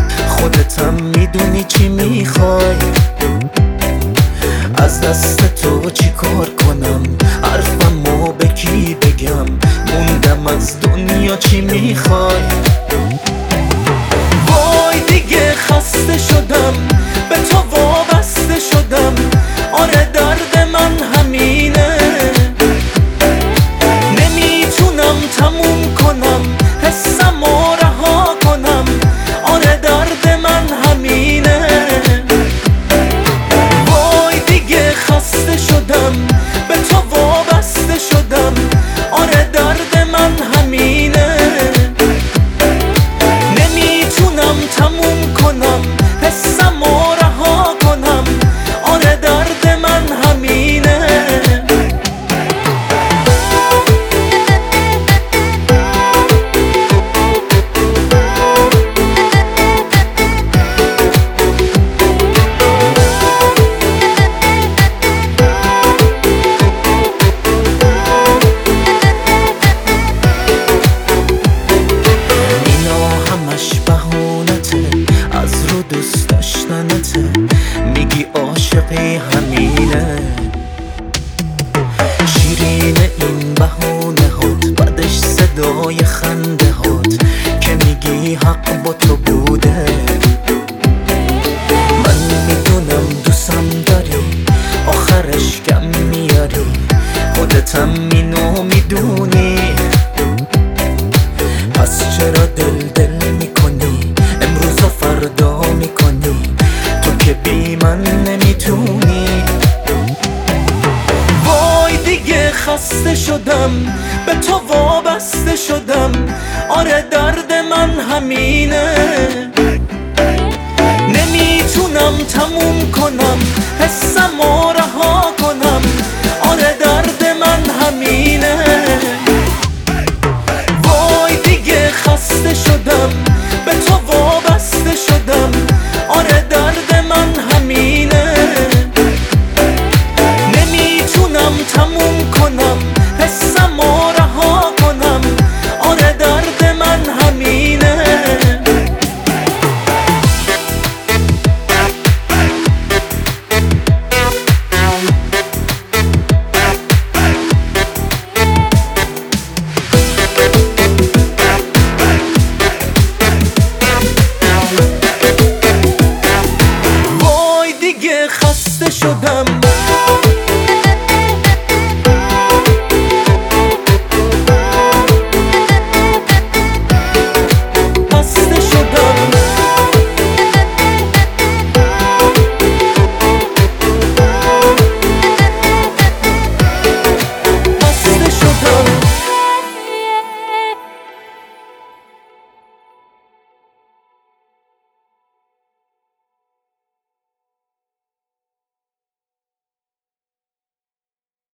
خودتم میدونی چی میخوای، از دست تو چی کار کنم، حرفمو به کی بگم، موندم از دنیا چی میخوای. وای دیگه خسته شدم، به تو وابسته شدم، آره درد من همینه، نمیتونم تموم کنم حسم و رها کنم، آره درد من همینه. وای دیگه خسته شدم، به تو وابسته شدم، آره درد من همینه، نمیتونم تموم کنم حسم و رها کنم، آره درد من همینه. از رو دوست داشتنته، میگی عاشقی همینه، شیرین این بهونه هات، بعدش صدای خنده هات که میگی حق با تو بوده. من میدونم دوستم داری، آخرش کم میاری، خودتم اینو میدونی، پس چرا دل میکنی، امروز و فردا میکنی، تو که بی من نمیتونی. وای دیگه خسته شدم، به تو وابسته شدم، آره درد من همینه،